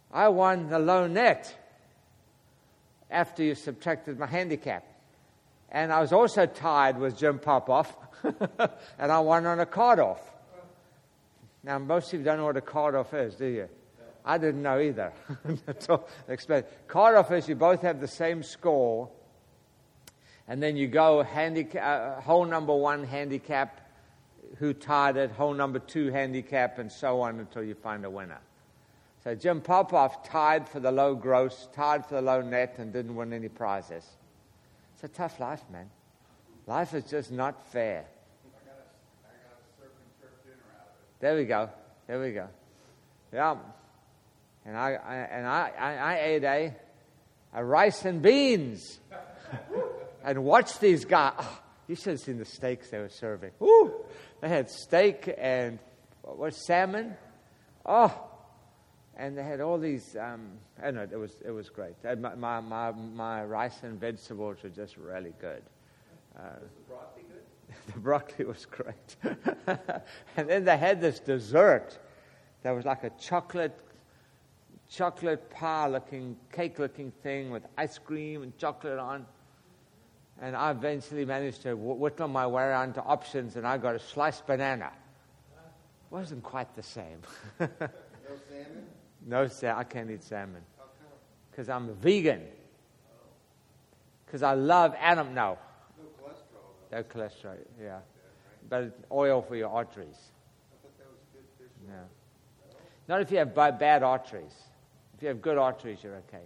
I won the low net after you subtracted my handicap. And I was also tied with Jim Popoff, and I won on a card-off. Now, most of you don't know what a card-off is, do you? I didn't know either. Explain. Card-off is you both have the same score, and then you go hole number 1 handicap, who tied it, hole number 2 handicap, and so on until you find a winner. So Jim Popoff tied for the low gross, tied for the low net, and didn't win any prizes. It's a tough life, man. Life is just not fair. I got a surfing trip dinner out of it. There we go. Yeah. And I ate a rice and beans and watched these guys. Oh, you should have seen the steaks they were serving. Woo! They had steak and salmon. Oh, and they had all these. It was great. My rice and vegetables were just really good. Was the broccoli good? The broccoli was great. And then they had this dessert that was like a chocolate pie-looking, cake-looking thing with ice cream and chocolate on. And I eventually managed to whittle my way around to options, and I got a sliced banana. Wasn't quite the same. No salmon? No, I can't eat salmon. How come? Because I'm a vegan. Because I love animal. No. No cholesterol, though. No cholesterol, yeah. But oil for your arteries. I thought that was good fish. No. Not if you have bad arteries. If you have good arteries, you're okay.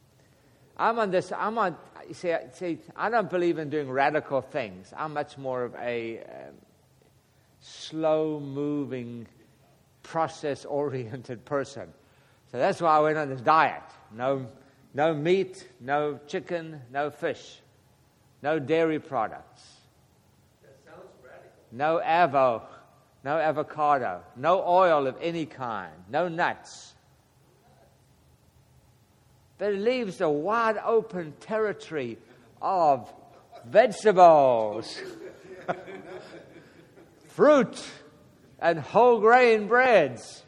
See, I don't believe in doing radical things. I'm much more of a slow-moving, process-oriented person. So that's why I went on this diet. No meat, no chicken, no fish, no dairy products. That sounds radical. No avocado, no oil of any kind, no nuts. But it leaves a wide open territory of vegetables, fruit, and whole grain breads.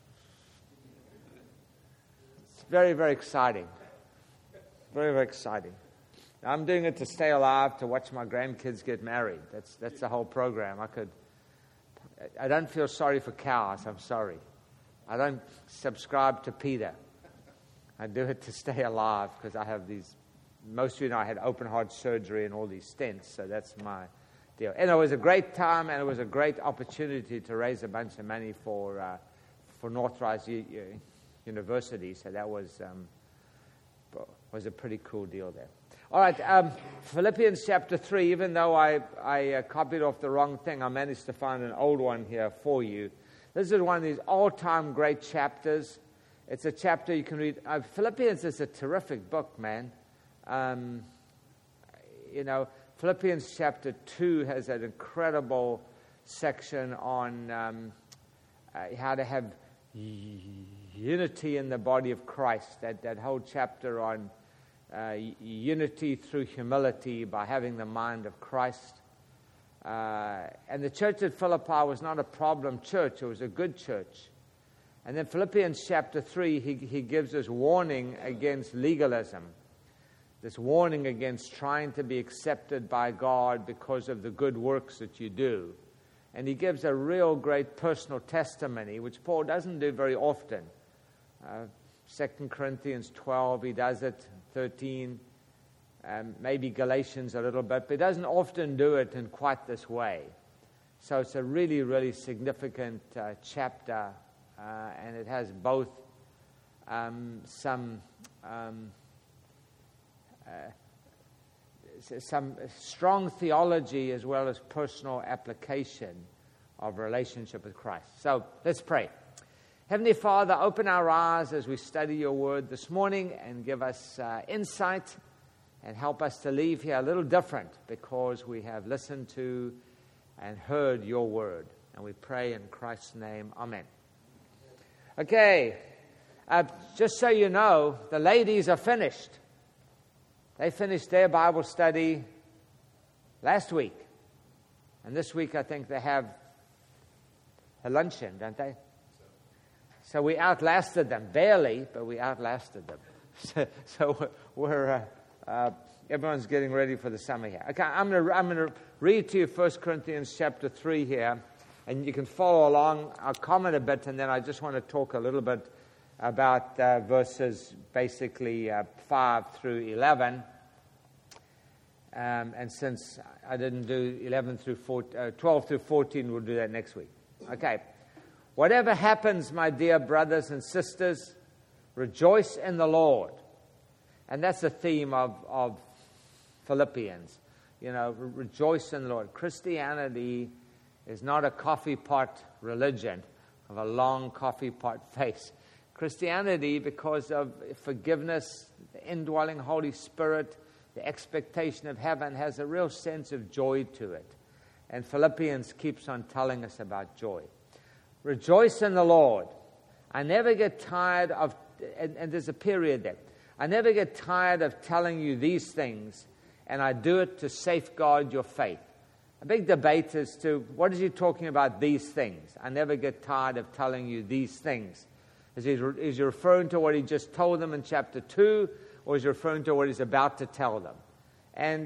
It's very, very exciting. Very, very exciting. I'm doing it to stay alive, to watch my grandkids get married. That's the whole program. I don't feel sorry for cows. I'm sorry. I don't subscribe to PETA. I do it to stay alive because I have these. Most of you know I had open heart surgery and all these stents, so that's my deal. And it was a great time, and it was a great opportunity to raise a bunch of money for Northrise University. So that was a pretty cool deal there. All right, Philippians chapter 3. Even though I copied off the wrong thing, I managed to find an old one here for you. This is one of these all-time great chapters. It's a chapter you can read. Philippians is a terrific book, man. Philippians chapter 2 has an incredible section on how to have unity in the body of Christ. That whole chapter on unity through humility by having the mind of Christ. And the church at Philippi was not a problem church. It was a good church. And then Philippians chapter 3, he gives us warning against legalism. This warning against trying to be accepted by God because of the good works that you do. And he gives a real great personal testimony, which Paul doesn't do very often. 2 Corinthians 12, he does it, 13, maybe Galatians a little bit, but he doesn't often do it in quite this way. So it's a really, really significant chapter, and it has both some strong theology as well as personal application of relationship with Christ. So let's pray. Heavenly Father, open our eyes as we study your word this morning and give us insight and help us to leave here a little different because we have listened to and heard your word. And we pray in Christ's name. Amen. Okay, just so you know, the ladies are finished. They finished their Bible study last week. And this week I think they have a luncheon, don't they? So we outlasted them, barely, but we outlasted them. So we're everyone's getting ready for the summer here. Okay, I'm going to read to you 1 Corinthians chapter 3 here, and you can follow along. I'll comment a bit, and then I just want to talk a little bit about verses basically 5 through 11. And since I didn't do 12 through 14, we'll do that next week. Okay. Whatever happens, my dear brothers and sisters, rejoice in the Lord. And that's the theme of Philippians. You know, rejoice in the Lord. Christianity is not a coffee pot religion of a long coffee pot face. Christianity, because of forgiveness, the indwelling Holy Spirit, the expectation of heaven, has a real sense of joy to it. And Philippians keeps on telling us about joy. Rejoice in the Lord. I never get tired of, and there's a period there, I never get tired of telling you these things, and I do it to safeguard your faith. A big debate as to what is he talking about, these things. I never get tired of telling you these things. Is he referring to what he just told them in chapter 2, or is he referring to what he's about to tell them? And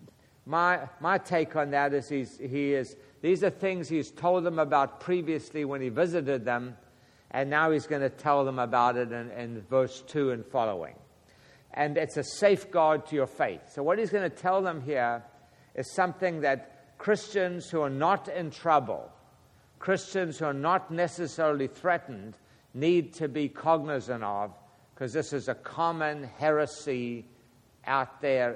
my take on that is these are things he's told them about previously when he visited them, and now he's going to tell them about it in verse 2 and following. And it's a safeguard to your faith. So what he's going to tell them here is something that Christians who are not in trouble, Christians who are not necessarily threatened, need to be cognizant of, because this is a common heresy out there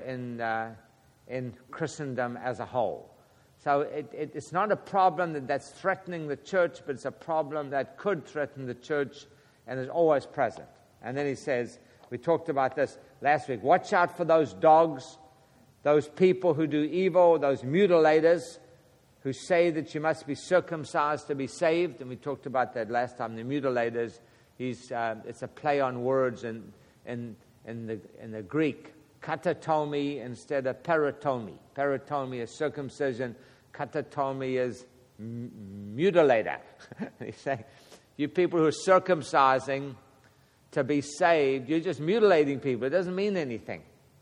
in Christendom as a whole. So it's not a problem that's threatening the church, but it's a problem that could threaten the church and is always present. And then he says, we talked about this last week, watch out for those dogs, those people who do evil, those mutilators who say that you must be circumcised to be saved. And we talked about that last time. The mutilators, it's a play on words in the Greek. Katatomi instead of peritomi. Peritomi is circumcision. Katatomi is mutilator. He's saying, you people who are circumcising to be saved, you're just mutilating people. It doesn't mean anything.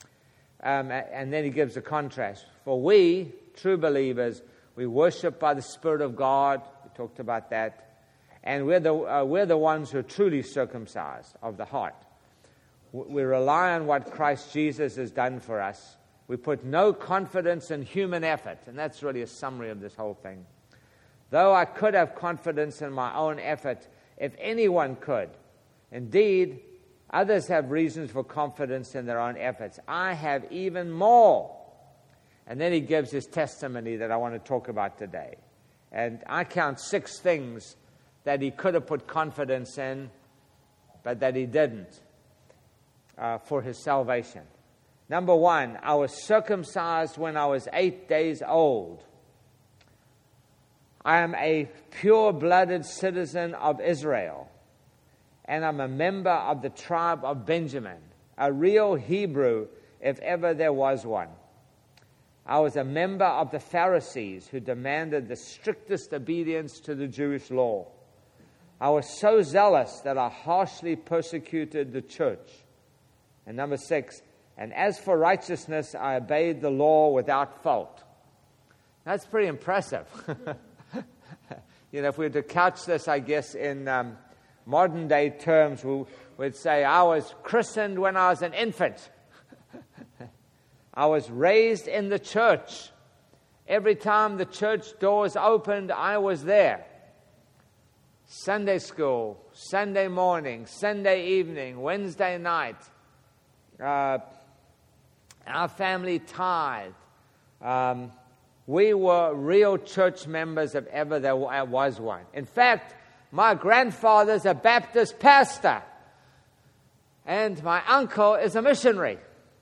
And then he gives a contrast. For we, true believers, we worship by the Spirit of God. We talked about that. And we're the ones who are truly circumcised of the heart. We rely on what Christ Jesus has done for us. We put no confidence in human effort. And that's really a summary of this whole thing. Though I could have confidence in my own effort, if anyone could, indeed, others have reasons for confidence in their own efforts. I have even more. And then he gives his testimony that I want to talk about today. And I count 6 things that he could have put confidence in, but that he didn't for his salvation. Number 1, I was circumcised when I was 8 days old. I am a pure-blooded citizen of Israel, and I'm a member of the tribe of Benjamin, a real Hebrew if ever there was one. I was a member of the Pharisees who demanded the strictest obedience to the Jewish law. I was so zealous that I harshly persecuted the church. And number 6, and as for righteousness, I obeyed the law without fault. That's pretty impressive. If we were to couch this, I guess, in modern day terms, we'd say I was christened when I was an infant. I was raised in the church. Every time the church doors opened, I was there. Sunday school, Sunday morning, Sunday evening, Wednesday night. Our family tithed. We were real church members if ever there was one. In fact, my grandfather's a Baptist pastor, and my uncle is a missionary.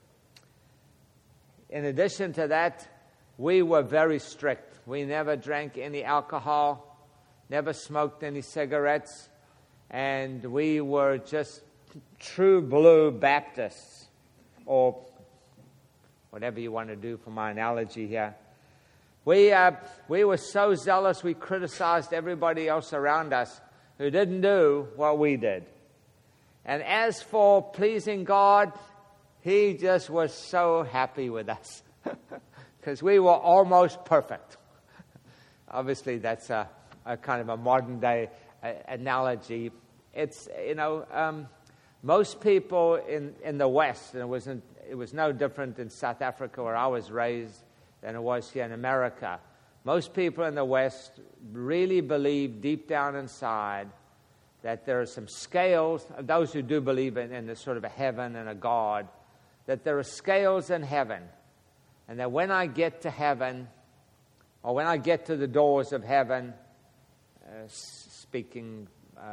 In addition to that, we were very strict. We never drank any alcohol, never smoked any cigarettes, and we were just true blue Baptists, or whatever you want to do for my analogy here. We were so zealous we criticized everybody else around us who didn't do what we did. And as for pleasing God, He just was so happy with us because we were almost perfect. Obviously, that's a kind of a modern-day analogy. It's, most people in the West, and it was no different in South Africa where I was raised than it was here in America. Most people in the West really believe deep down inside that there are some scales, those who do believe in a sort of a heaven and a God, that there are scales in heaven, and that when I get to heaven, or when I get to the doors of heaven, speaking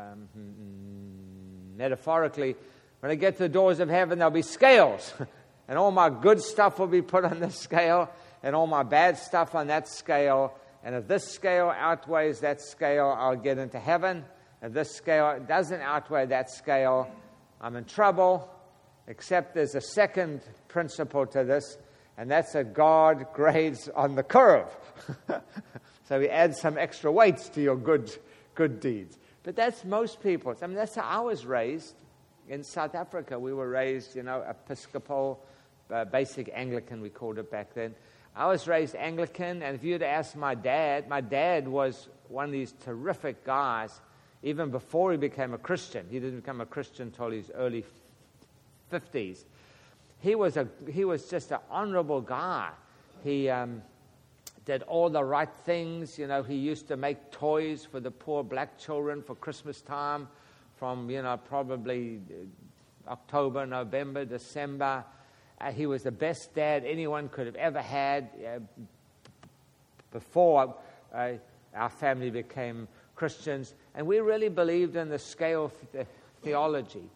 metaphorically, when I get to the doors of heaven, there'll be scales, and all my good stuff will be put on the scale, and all my bad stuff on that scale, and if this scale outweighs that scale, I'll get into heaven. If this scale doesn't outweigh that scale, I'm in trouble, except there's a second principle to this, and that's that God grades on the curve. So He adds some extra weights to your good deeds. But that's most people. I mean, that's how I was raised in South Africa. We were raised, Episcopal, basic Anglican, we called it back then. I was raised Anglican, and if you'd asked my dad was one of these terrific guys. Even before he became a Christian, he didn't become a Christian until his early 50s. He was just an honorable guy. He did all the right things. He used to make toys for the poor black children for Christmas time, from probably October, November, December. He was the best dad anyone could have ever had before our family became Christians, and we really believed in the scale theology,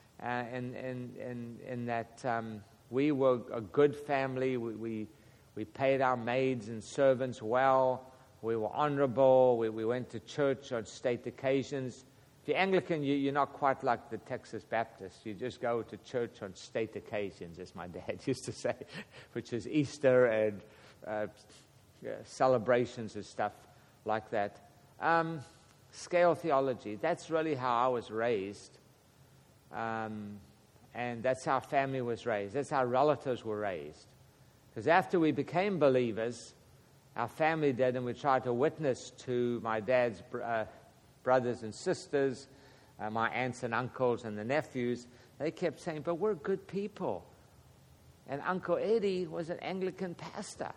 in that we were a good family. We paid our maids and servants well. We were honorable. We went to church on state occasions. If you're Anglican, you're not quite like the Texas Baptists. You just go to church on state occasions, as my dad used to say, which is Easter and celebrations and stuff like that. Scale theology, that's really how I was raised. And that's how our family was raised. That's how relatives were raised. Because after we became believers, our family did, and we tried to witness to my dad's brothers and sisters, my aunts and uncles and the nephews. They kept saying, but we're good people. And Uncle Eddie was an Anglican pastor.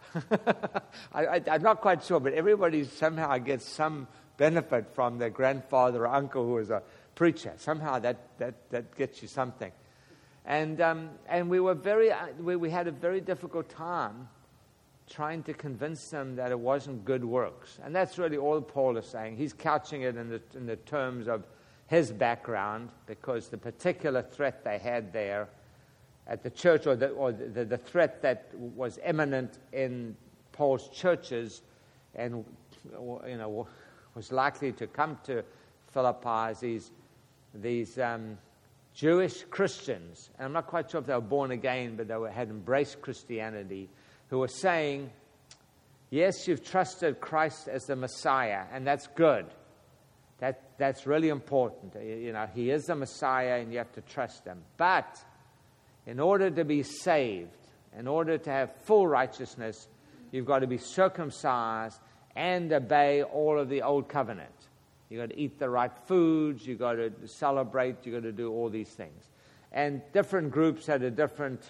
I'm not quite sure, but everybody somehow gets some benefit from their grandfather or uncle who was a preacher. Somehow that gets you something. And we were we had a very difficult time trying to convince them that it wasn't good works. And that's really all Paul is saying. He's couching it in the terms of his background, because the particular threat they had there at the church, or the threat that was imminent in Paul's churches, and was likely to come to Philippi, these Jewish Christians, and I'm not quite sure if they were born again, but they had embraced Christianity, who were saying, yes, you've trusted Christ as the Messiah, and that's good. That's really important. He is the Messiah, and you have to trust Him. But in order to be saved, in order to have full righteousness, you've got to be circumcised and obey all of the old covenant. You've got to eat the right foods, you've got to celebrate, you've got to do all these things. And different groups had a different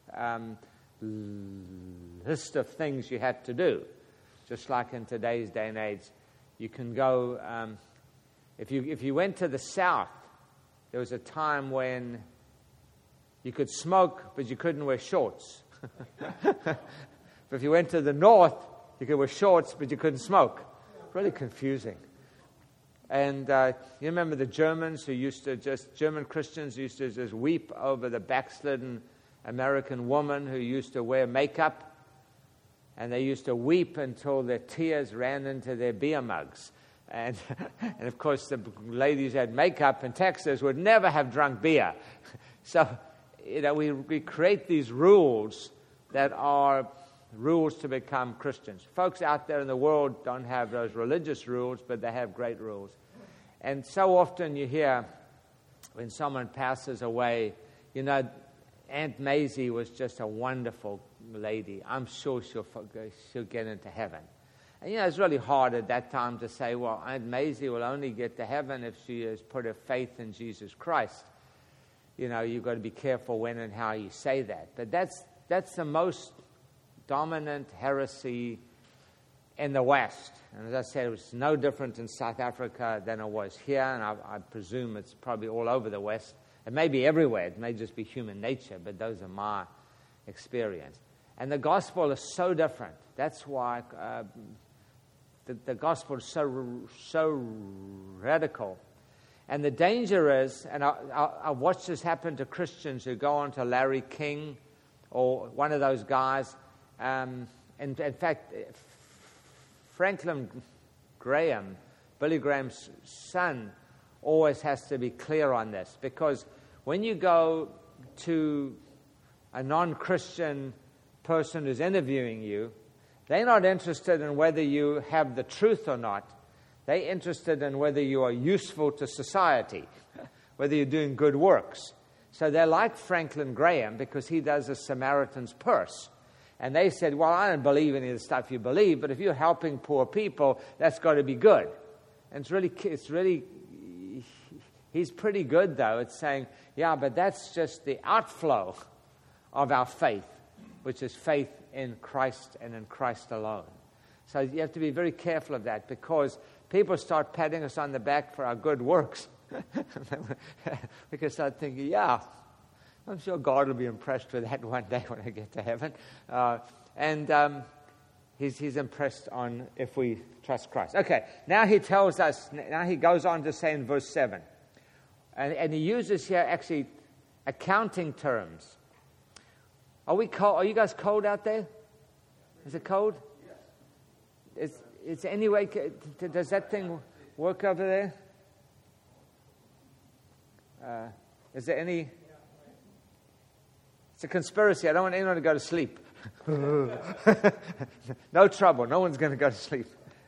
list of things you had to do. Just like in today's day and age, you can go, if you went to the South, there was a time when you could smoke, but you couldn't wear shorts. But if you went to the North, you could wear shorts, but you couldn't smoke. Really confusing. And you remember the Germans German Christians who used to just weep over the backslidden American woman who used to wear makeup. And they used to weep until their tears ran into their beer mugs. And of course, the ladies who had makeup in Texas would never have drunk beer. So, we create these rules that are rules to become Christians. Folks out there in the world don't have those religious rules, but they have great rules. And so often you hear when someone passes away, you know, Aunt Maisie was just a wonderful lady. I'm sure she'll get into heaven. And, you know, it's really hard at that time to say, well, Aunt Maisie will only get to heaven if she has put her faith in Jesus Christ. You know, you've got to be careful when and how you say that. But that's the most dominant heresy in the West. And as I said, it was no different in South Africa than it was here, and I presume it's probably all over the West. It may be everywhere. It may just be human nature, but those are my experience. And the gospel is so different. That's why the gospel is so radical. And the danger is, and I watched this happen to Christians who go on to Larry King or one of those guys. In fact, Franklin Graham, Billy Graham's son, always has to be clear on this, because when you go to a non-Christian person who's interviewing you, they're not interested in whether you have the truth or not. They're interested in whether you are useful to society, whether you're doing good works. So they're like Franklin Graham because he does a Samaritan's Purse. And they said, well, I don't believe any of the stuff you believe, but if you're helping poor people, that's got to be good. And it's really, he's pretty good, though. It's saying, yeah, but that's just the outflow of our faith, which is faith in Christ and in Christ alone. So you have to be very careful of that, because people start patting us on the back for our good works. We can start thinking, yeah, I'm sure God will be impressed with that one day when I get to heaven. He's impressed on if we trust Christ. Okay, now he tells us, now he goes on to say in verse 7, and he uses here actually accounting terms. Are we cold? Are you guys cold out there? Is it cold? Yes. It's anyway, does that thing work over there? Is there any... It's a conspiracy. I don't want anyone to go to sleep. No trouble. No one's going to go to sleep.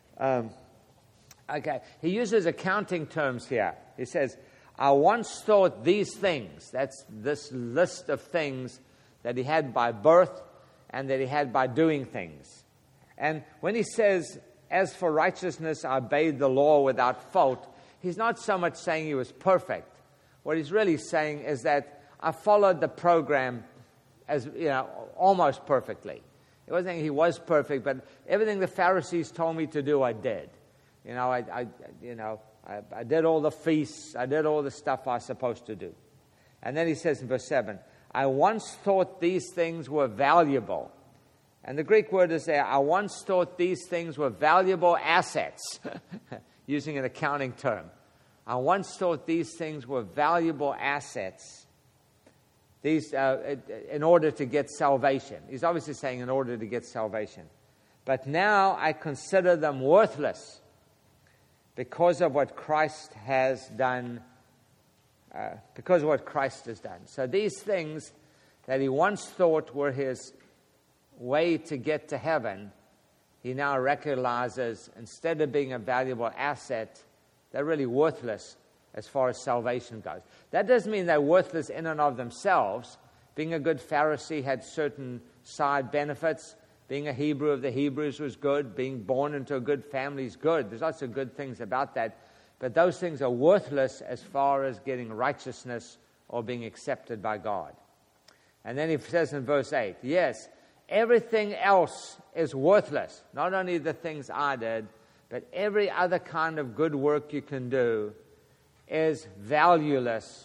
Okay. He uses accounting terms here. He says, I once thought these things. That's this list of things that he had by birth and that he had by doing things. And when he says, as for righteousness, I obeyed the law without fault, he's not so much saying he was perfect. What he's really saying is that I followed the program as, you know, almost perfectly. It wasn't saying he was perfect, but everything the Pharisees told me to do, I did. You know, I did all the feasts, I did all the stuff I was supposed to do. And then he says in verse 7, I once thought these things were valuable. And the Greek word is there, I once thought these things were valuable assets, using an accounting term. I once thought these things were valuable assets. These, in order to get salvation. He's obviously saying in order to get salvation. But now I consider them worthless because of what Christ has done. Because of what Christ has done. So these things that he once thought were his way to get to heaven, he now recognizes, instead of being a valuable asset, they're really worthless as far as salvation goes. That doesn't mean they're worthless in and of themselves. Being a good Pharisee had certain side benefits. Being a Hebrew of the Hebrews was good. Being born into a good family is good. There's lots of good things about that. But those things are worthless as far as getting righteousness or being accepted by God. And then he says in verse 8, yes, everything else is worthless. Not only the things I did, but every other kind of good work you can do is valueless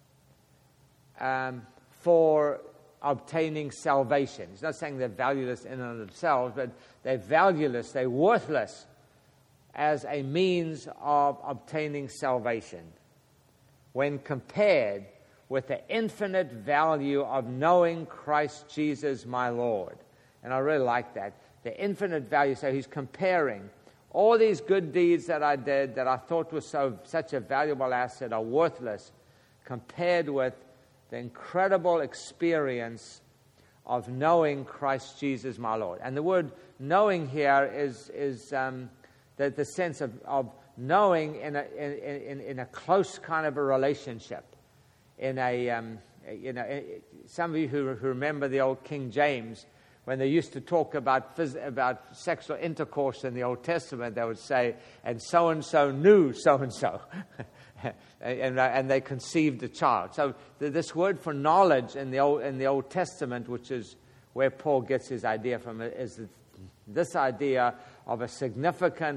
for obtaining salvation. He's not saying they're valueless in and of themselves, but they're valueless, they're worthless as a means of obtaining salvation when compared with the infinite value of knowing Christ Jesus my Lord. And I really like that. The infinite value. So he's comparing all these good deeds that I did that I thought was such a valuable asset are worthless compared with the incredible experience of knowing Christ Jesus my Lord. And the word knowing here is the sense of knowing in a close kind of a relationship. In some of you who remember the old King James, when they used to talk about sexual intercourse in the Old Testament, they would say, and so knew so-and-so. and they conceived a child. So this word for knowledge in the Old Testament, which is where Paul gets his idea from, is this idea of a significant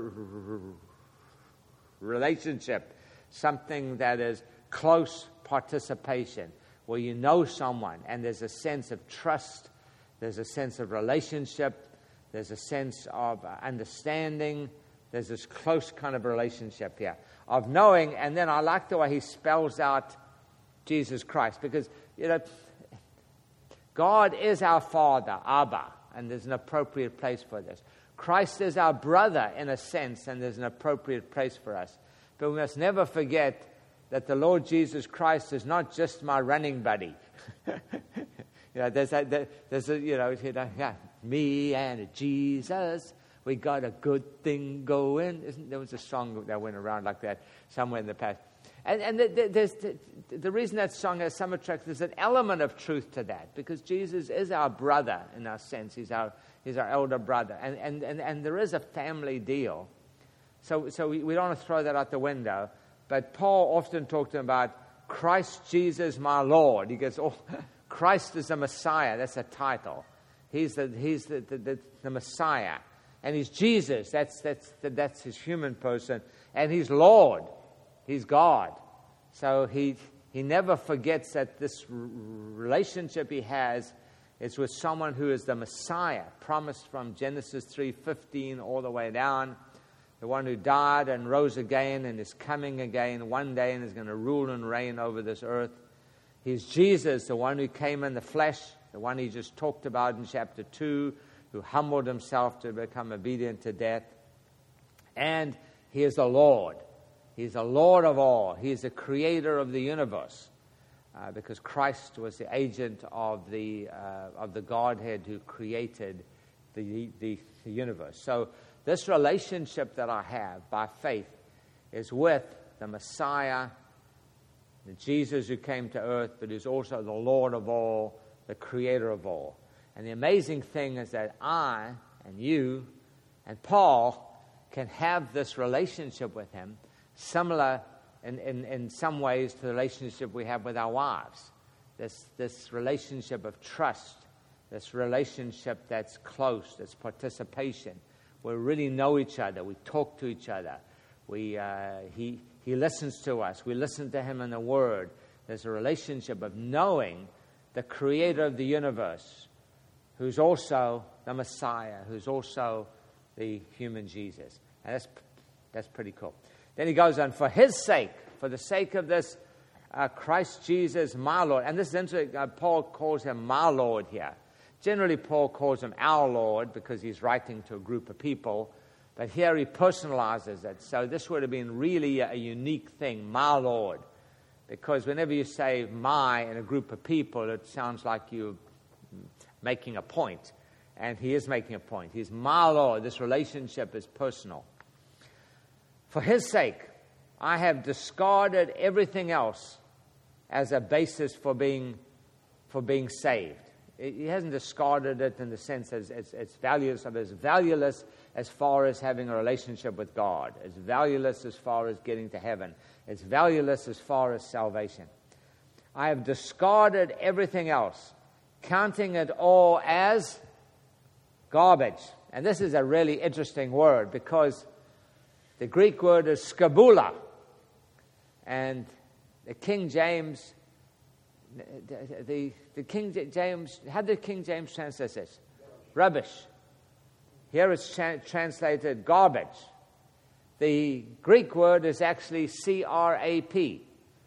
relationship, something that is close participation, where you know someone and there's a sense of trust, there's a sense of relationship, there's a sense of understanding, there's this close kind of relationship here of knowing. And then I like the way he spells out Jesus Christ, because God is our Father, Abba, and there's an appropriate place for this. Christ is our brother in a sense, and there's an appropriate place for us. But we must never forget that the Lord Jesus Christ is not just my running buddy. Me and Jesus, we got a good thing going. There was a song that went around like that somewhere in the past. And there's the reason that song has some attraction, there's an element of truth to that, because Jesus is our brother in our sense. He's our elder brother. And there is a family deal. So we don't want to throw that out the window. But Paul often talked about Christ Jesus my Lord. He goes, Christ is the Messiah. That's a title. He's the Messiah. And he's Jesus. That's his human person. And he's Lord. He's God. So he never forgets that this relationship he has is with someone who is the Messiah, promised from Genesis 3:15 all the way down. The one who died and rose again and is coming again one day and is going to rule and reign over this earth. He's Jesus, the one who came in the flesh, the one he just talked about in chapter 2, who humbled himself to become obedient to death. And he is the Lord. He's the Lord of all. He's the creator of the universe, because Christ was the agent of the Godhead who created the universe. So this relationship that I have by faith is with the Messiah, the Jesus who came to earth, but who's also the Lord of all, the creator of all. And the amazing thing is that I and you and Paul can have this relationship with him, similar in some ways to the relationship we have with our wives. This relationship of trust, this relationship that's close, that's participation. We really know each other. We talk to each other. He listens to us. We listen to him in the Word. There's a relationship of knowing the creator of the universe, who's also the Messiah, who's also the human Jesus. And that's pretty cool. Then he goes on, for his sake, for the sake of this Christ Jesus, my Lord. And this is interesting. Paul calls him my Lord here. Generally, Paul calls him our Lord because he's writing to a group of people. But here he personalizes it. So this would have been really a unique thing, my Lord. Because whenever you say my in a group of people, it sounds like you're making a point. And he is making a point. He's my Lord. This relationship is personal. For his sake, I have discarded everything else as a basis for being saved. He hasn't discarded it in the sense as it's valueless. It's valueless as far as having a relationship with God. It's valueless as far as getting to heaven. It's valueless as far as salvation. I have discarded everything else, counting it all as garbage. And this is a really interesting word because the Greek word is skabula. And the King James... The King James, how did King James translate this? Rubbish. Here it's translated garbage. The Greek word is actually C-R-A-P.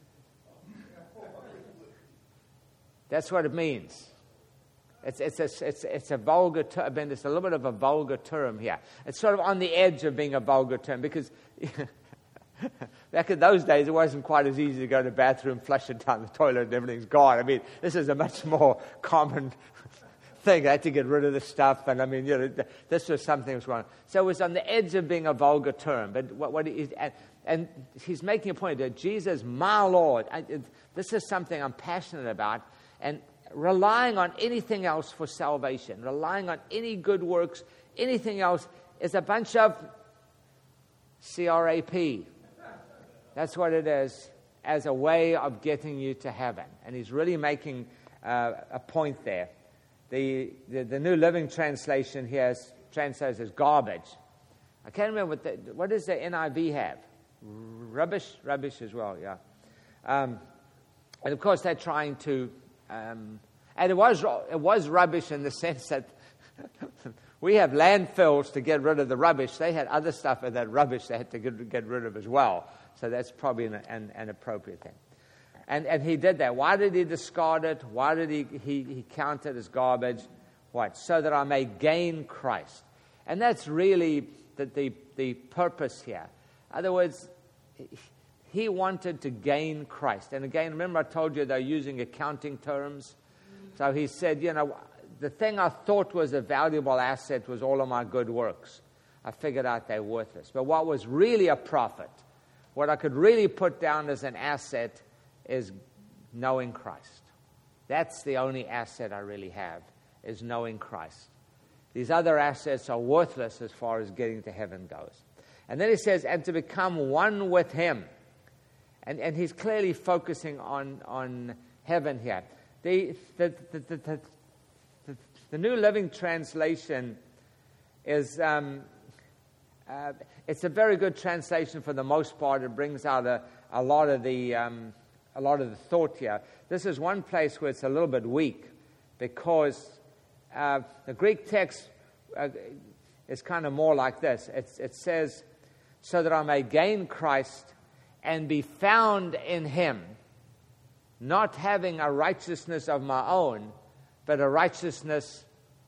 That's what it means. It's a vulgar term. It's a little bit of a vulgar term here. It's sort of on the edge of being a vulgar term because back in those days, it wasn't quite as easy to go to the bathroom, flush it down the toilet, and everything's gone. I mean, this is a much more common thing. I had to get rid of the stuff, and I mean, this was something that was wrong. So it was on the edge of being a vulgar term. But and he's making a point that Jesus, my Lord, this is something I'm passionate about, and relying on anything else for salvation, relying on any good works, anything else is a bunch of crap. That's what it is, as a way of getting you to heaven. And he's really making a point there. The New Living Translation here translates as garbage. I can't remember what does the NIV have? Rubbish as well, yeah. And of course they're trying to, and it was rubbish in the sense that we have landfills to get rid of the rubbish. They had other stuff of that rubbish they had to get rid of as well. So that's probably an appropriate thing. And he did that. Why did he discard it? Why did he count it as garbage? What? So that I may gain Christ. And that's really the purpose here. In other words, he wanted to gain Christ. And again, remember I told you they're using accounting terms. So he said, the thing I thought was a valuable asset was all of my good works. I figured out they're worthless. But what was really a profit, what I could really put down as an asset, is knowing Christ. That's the only asset I really have, is knowing Christ. These other assets are worthless as far as getting to heaven goes. And then he says, and to become one with him. And he's clearly focusing on heaven here. The New Living Translation is it's a very good translation for the most part. It brings out a lot of the thought here. This is one place where it's a little bit weak, because the Greek text is kind of more like this. It says, so that I may gain Christ and be found in him, not having a righteousness of my own, but a righteousness,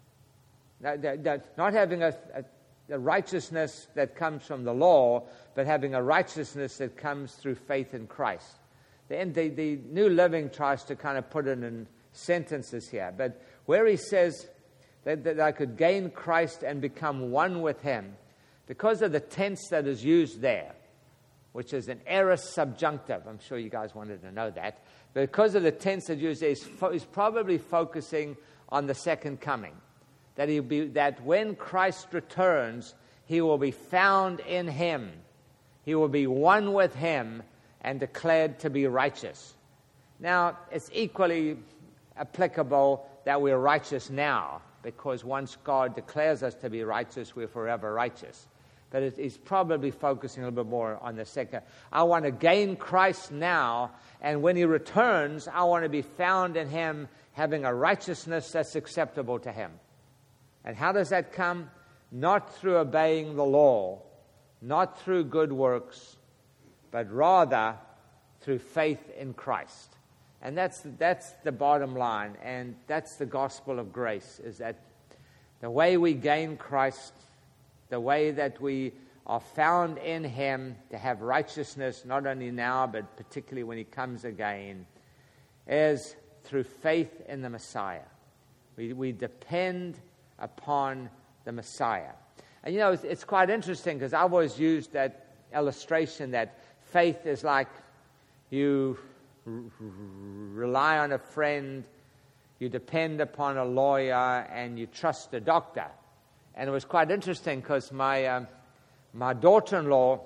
not having a righteousness that comes from the law, but having a righteousness that comes through faith in Christ. The New Living tries to kind of put it in sentences here, but where he says that I could gain Christ and become one with him, because of the tense that is used there, which is an aorist subjunctive. I'm sure you guys wanted to know that. But because of the tense that used there, he's probably focusing on the second coming. That when Christ returns, he will be found in him. He will be one with him and declared to be righteous. Now, it's equally applicable that we're righteous now, because once God declares us to be righteous, we're forever righteous. But he's probably focusing a little bit more on the second. I want to gain Christ now, and when he returns, I want to be found in him, having a righteousness that's acceptable to him. And how does that come? Not through obeying the law, not through good works, but rather through faith in Christ. And that's the bottom line, and that's the gospel of grace, is that the way we gain Christ, the way that we are found in him to have righteousness, not only now, but particularly when he comes again, is through faith in the Messiah. We depend upon the Messiah. And it's quite interesting, because I've always used that illustration that faith is like you rely on a friend, you depend upon a lawyer, and you trust a doctor. And it was quite interesting, because my daughter-in-law,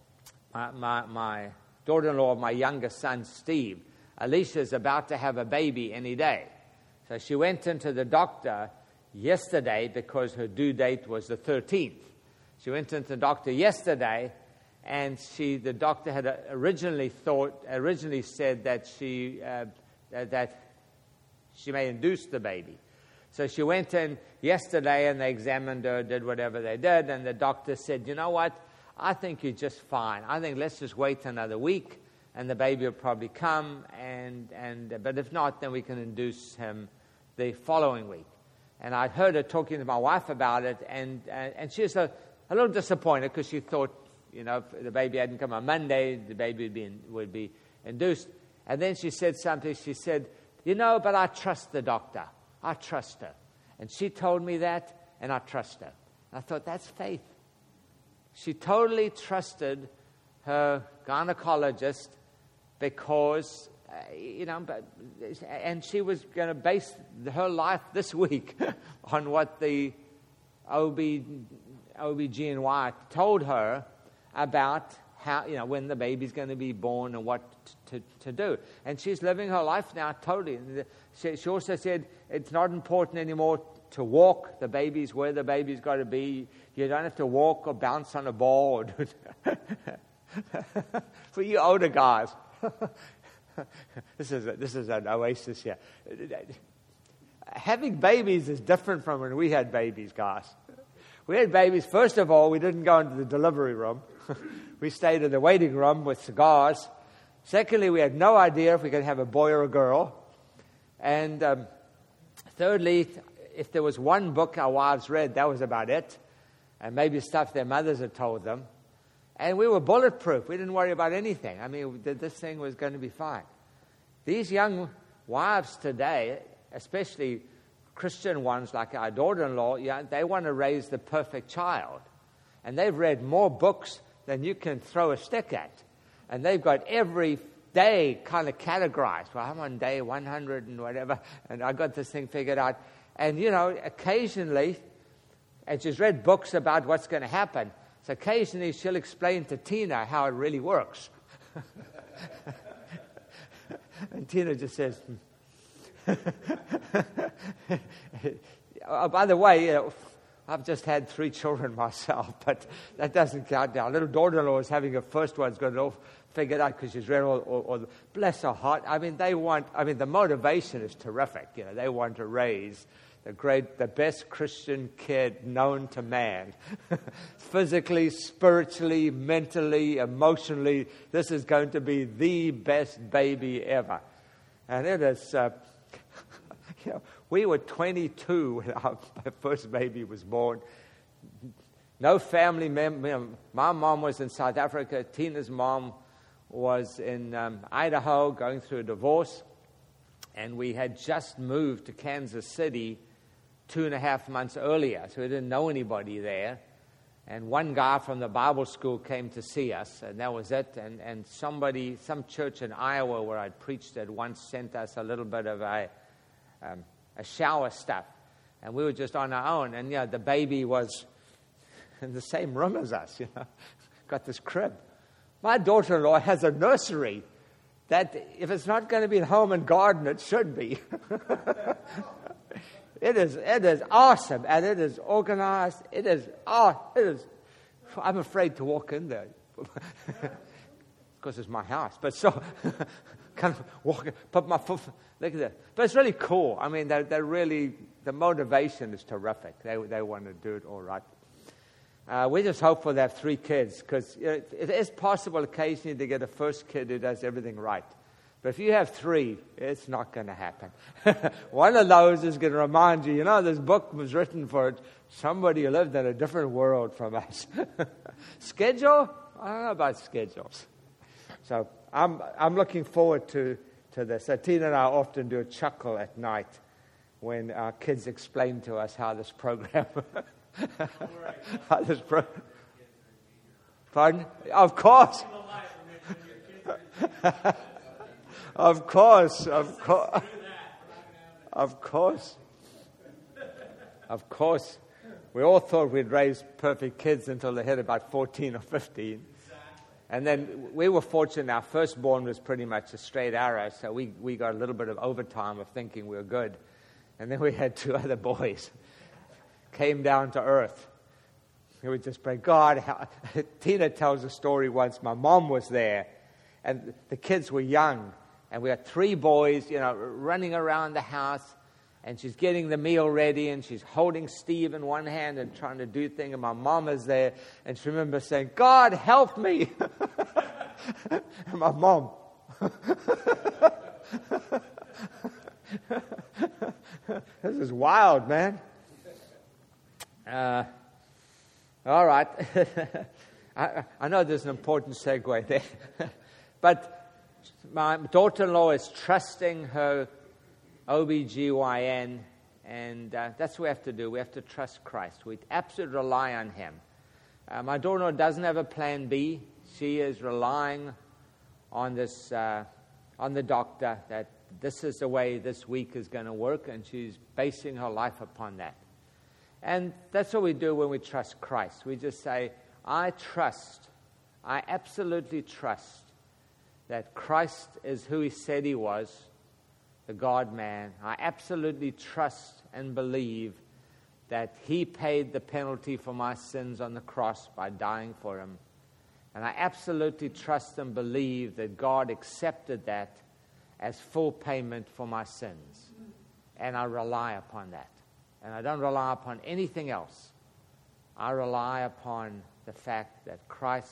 my daughter-in-law of my youngest son, Steve, Alicia's about to have a baby any day. So she went into the doctor yesterday, because her due date was the 13th. She went into the doctor yesterday, and the doctor had originally said that she may induce the baby. So she went in yesterday, and they examined her, did whatever they did, and the doctor said, you know what, I think you're just fine. I think let's just wait another week, and the baby will probably come, but if not, then we can induce him the following week. And I'd heard her talking to my wife about it, and she was a little disappointed, because she thought, if the baby hadn't come on Monday, the baby would be induced. And then she said something. She said, but I trust the doctor. I trust her. And she told me that, and I trust her. I thought, that's faith. She totally trusted her gynecologist because, and she was going to base her life this week on what the OB/GYN told her about how, when the baby's going to be born and what to do. And she's living her life now totally. She also said it's not important anymore to walk. The baby's where the baby's got to be. You don't have to walk or bounce on a ball. For you older guys, this is an oasis here. Having babies is different from when we had babies, guys. We had babies, first of all, we didn't go into the delivery room. We stayed in the waiting room with cigars. Secondly, we had no idea if we could have a boy or a girl. And thirdly, if there was one book our wives read, that was about it. And maybe stuff their mothers had told them. And we were bulletproof. We didn't worry about anything. I mean, this thing was going to be fine. These young wives today, especially Christian ones like our daughter-in-law, they want to raise the perfect child. And they've read more books than you can throw a stick at. And they've got every day kind of categorized. Well, I'm on day 100 and whatever, and I got this thing figured out. And, occasionally, and she's read books about what's going to happen, so occasionally she'll explain to Tina how it really works. And Tina just says, oh, by the way, I've just had 3 children myself, but that doesn't count now. Little daughter-in-law is having her first one's got it all figured out because she's read all bless her heart. I mean, the motivation is terrific. They want to raise the best Christian kid known to man. Physically, spiritually, mentally, emotionally, this is going to be the best baby ever. And it is, we were 22 when our first baby was born. No family member. My mom was in South Africa. Tina's mom was in Idaho going through a divorce. And we had just moved to Kansas City 2.5 months earlier, so we didn't know anybody there. And one guy from the Bible school came to see us, and that was it. And some church in Iowa where I'd preached at once sent us a little bit of a shower stuff. And we were just on our own. And, the baby was in the same room as us, got this crib. My daughter-in-law has a nursery that if it's not going to be home and garden, it should be. It is awesome, and it is organized. It is. I'm afraid to walk in there because it's my house. But so, kind of walk, put my foot. Look at that. But it's really cool. I mean, they're really, the motivation is terrific. They want to do it all right. We just hope for they have 3 kids because it is possible occasionally to get a first kid who does everything right. But if you have 3, it's not going to happen. One of those is going to remind you, this book was written for somebody who lived in a different world from us. Schedule? I don't know about schedules. So I'm looking forward to this. So Tina and I often do a chuckle at night when our kids explain to us how this program... Pardon? Of course. Of course. We all thought we'd raise perfect kids until they hit about 14 or 15. And then we were fortunate. Our firstborn was pretty much a straight arrow, so we got a little bit of overtime of thinking we were good. And then we had 2 other boys. Came down to earth. We would just pray, God. Tina tells a story once. My mom was there, and the kids were young. And we had 3 boys, running around the house. And she's getting the meal ready. And she's holding Steve in one hand and trying to do things. And my mom is there. And she remembers saying, God, help me. And my mom. This is wild, man. All right. I know there's an important segue there. But my daughter-in-law is trusting her OB/GYN And that's what we have to do. We have to trust Christ. We absolutely rely on Him. My daughter doesn't have a plan B. She is relying on this, on the doctor, that this is the way this week is going to work, and she's basing her life upon that. And that's what we do when we trust Christ. We just say, I absolutely trust that Christ is who He said He was, the God-man. I absolutely trust and believe that He paid the penalty for my sins on the cross by dying for Him. And I absolutely trust and believe that God accepted that as full payment for my sins. And I rely upon that. And I don't rely upon anything else. I rely upon the fact that Christ,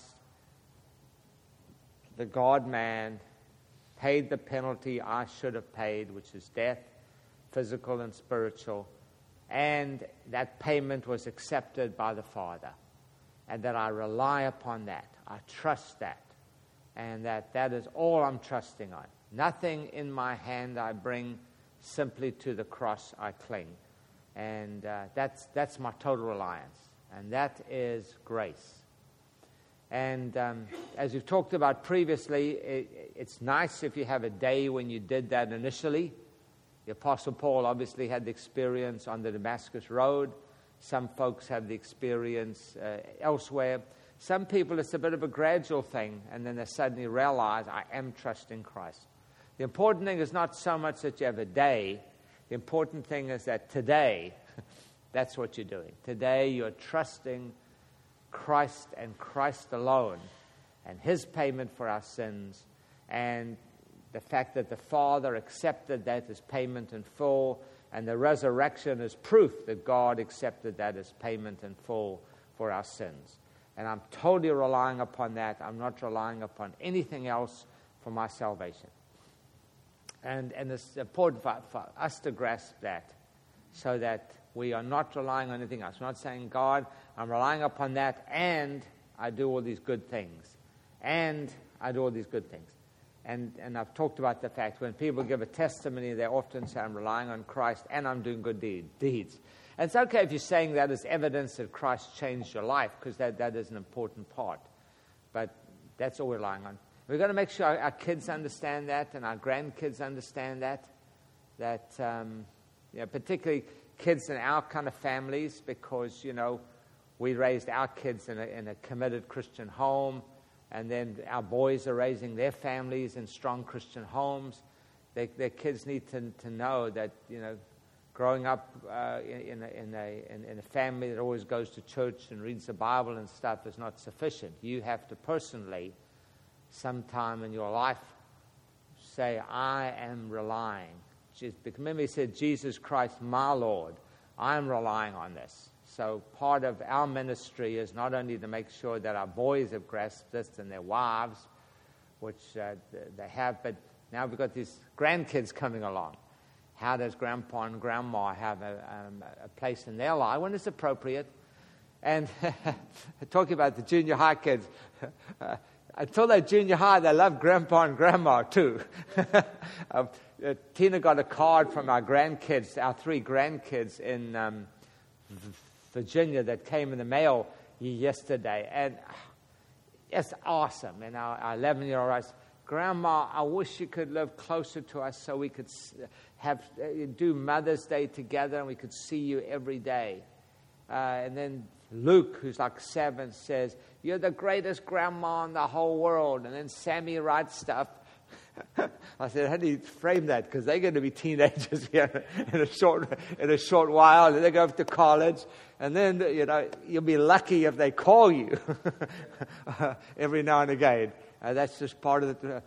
the God-man, paid the penalty I should have paid, which is death, physical and spiritual, and that payment was accepted by the Father, and that I rely upon that. I trust that, and that is all I'm trusting on. Nothing in my hand I bring, simply to the cross I cling, and that's my total reliance, and that is grace. And as we've talked about previously, it's nice if you have a day when you did that initially. The Apostle Paul obviously had the experience on the Damascus Road. Some folks have the experience elsewhere. Some people, it's a bit of a gradual thing, and then they suddenly realize, I am trusting Christ. The important thing is not so much that you have a day. The important thing is that today, that's what you're doing. Today, you're trusting Christ and Christ alone, and His payment for our sins, and the fact that the Father accepted that as payment in full, and the resurrection is proof that God accepted that as payment in full for our sins. And I'm totally relying upon that. I'm not relying upon anything else for my salvation. And it's important for us to grasp that, so that we are not relying on anything else. We're not saying, God, I'm relying upon that, and I do all these good things. And I do all these good things. And I've talked about the fact when people give a testimony, they often say, I'm relying on Christ, and I'm doing good deeds. And it's okay if you're saying that as evidence that Christ changed your life, because that is an important part. But that's all we're relying on. We've got to make sure our kids understand that, and our grandkids understand that. Particularly kids in our kind of families, because, we raised our kids in a committed Christian home, and then our boys are raising their families in strong Christian homes. Their kids need to know that, growing up in a family that always goes to church and reads the Bible and stuff is not sufficient. You have to personally, sometime in your life, say, I am relying. Remember, he said, Jesus Christ, my Lord, I am relying on this. So part of our ministry is not only to make sure that our boys have grasped this and their wives, which they have, but now we've got these grandkids coming along. How does Grandpa and Grandma have a place in their life when it's appropriate? And talking about the junior high kids, until they're junior high, they love Grandpa and Grandma too. Tina got a card from our grandkids, our 3 grandkids in Virginia, that came in the mail yesterday. And it's awesome. And our 11-year-old writes, Grandma, I wish you could live closer to us so we could do Mother's Day together and we could see you every day. And then Luke, who's like 7, says, you're the greatest grandma in the whole world. And then Sammy writes stuff. I said, how do you frame that? Because they're going to be teenagers here in a short while. And they go off to college. And then, you'll be lucky if they call you every now and again. That's just part of the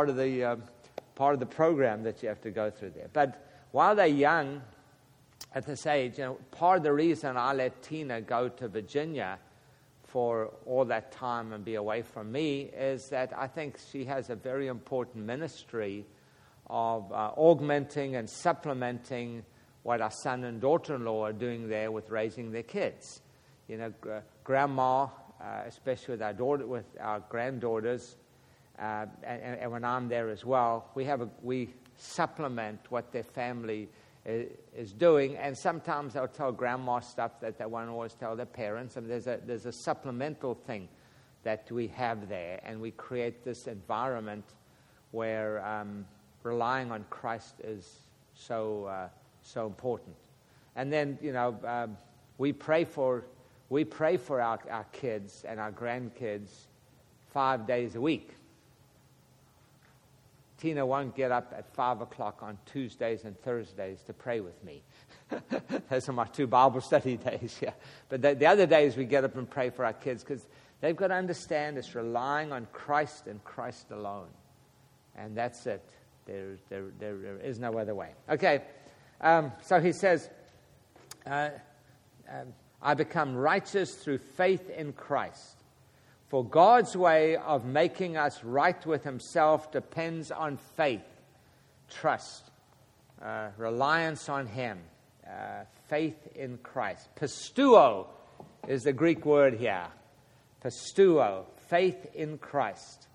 program that you have to go through there. But while they're young, at this age, part of the reason I let Tina go to Virginia for all that time and be away from me is that I think she has a very important ministry of augmenting and supplementing what our son and daughter-in-law are doing there with raising their kids. Grandma, especially with our granddaughters, and when I'm there as well, we supplement what their family is doing. And sometimes they'll tell grandma stuff that they won't always tell their parents. And there's a supplemental thing that we have there, and we create this environment where relying on Christ is so important. And then, we pray for our kids and our grandkids 5 days a week. Tina won't get up at 5 o'clock on Tuesdays and Thursdays to pray with me. Those are my 2 Bible study days, yeah. But the other days we get up and pray for our kids, because they've got to understand it's relying on Christ and Christ alone. And that's it. There is no other way. Okay, so he says, I become righteous through faith in Christ. For God's way of making us right with himself depends on faith, trust, reliance on him, faith in Christ. Pisteuo is the Greek word here. Pisteuo, faith in Christ.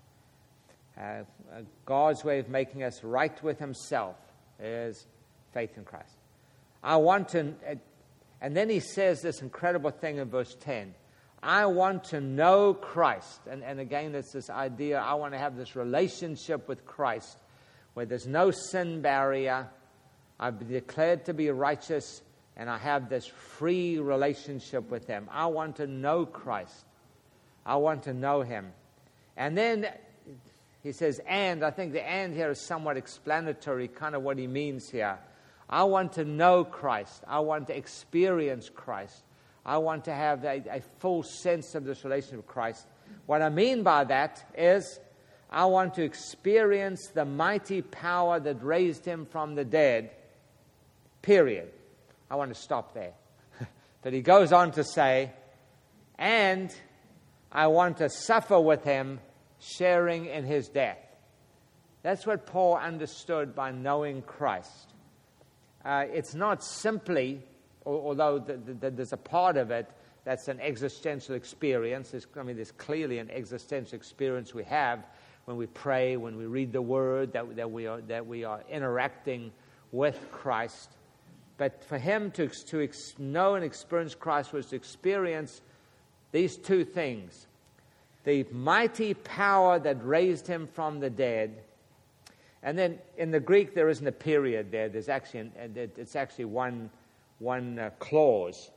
God's way of making us right with himself is faith in Christ. I want to, and then he says this incredible thing in verse 10. I want to know Christ. And again, it's this idea, I want to have this relationship with Christ where there's no sin barrier. I've been declared to be righteous, and I have this free relationship with him. I want to know Christ. I want to know him. And then he says, and I think the and here is somewhat explanatory, kind of what he means here. I want to know Christ. I want to experience Christ. I want to have a full sense of this relationship with Christ. What I mean by that is I want to experience the mighty power that raised him from the dead, period. I want to stop there. But he goes on to say, and I want to suffer with him, sharing in his death. That's what Paul understood by knowing Christ. It's not simply, although there's a part of it that's an existential experience. There's clearly an existential experience we have when we pray, when we read the Word, that we are interacting with Christ. But for him to know and experience Christ was to experience these 2 things. The mighty power that raised him from the dead. And then in the Greek, there isn't a period there. It's actually one clause.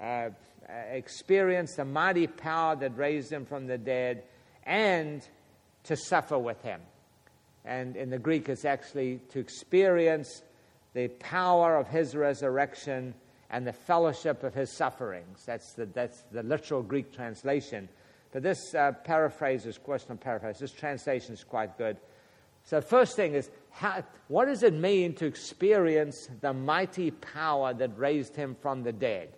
Experience the mighty power that raised him from the dead, and to suffer with him. And in the Greek, it's actually to experience the power of his resurrection and the fellowship of his sufferings. That's the literal Greek translation. But this this translation is quite good. So the first thing is, what does it mean to experience the mighty power that raised him from the dead?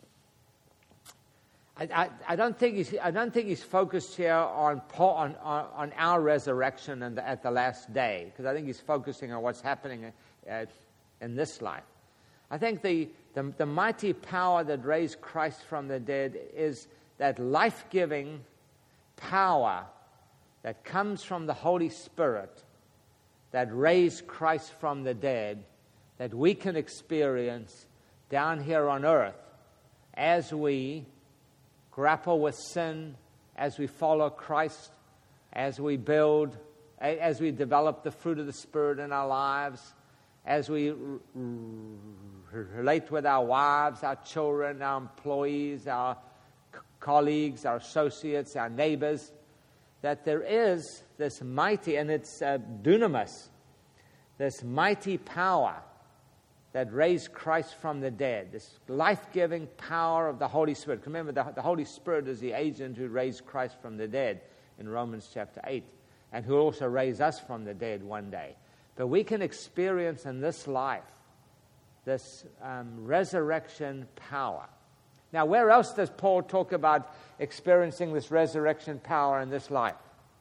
I don't think he's focused here on our resurrection at the last day, because I think he's focusing on what's happening in this life. I think the mighty power that raised Christ from the dead is that life-giving power that comes from the Holy Spirit that raised Christ from the dead, that we can experience down here on earth as we grapple with sin, as we follow Christ, as we develop the fruit of the Spirit in our lives, as we relate with our wives, our children, our employees, our colleagues, our associates, our neighbors, that there is this mighty, and it's dunamis, this mighty power that raised Christ from the dead, this life-giving power of the Holy Spirit. Remember, the Holy Spirit is the agent who raised Christ from the dead in Romans chapter 8, and who will also raise us from the dead one day. But we can experience in this life this resurrection power. Now, where else does Paul talk about experiencing this resurrection power in this life?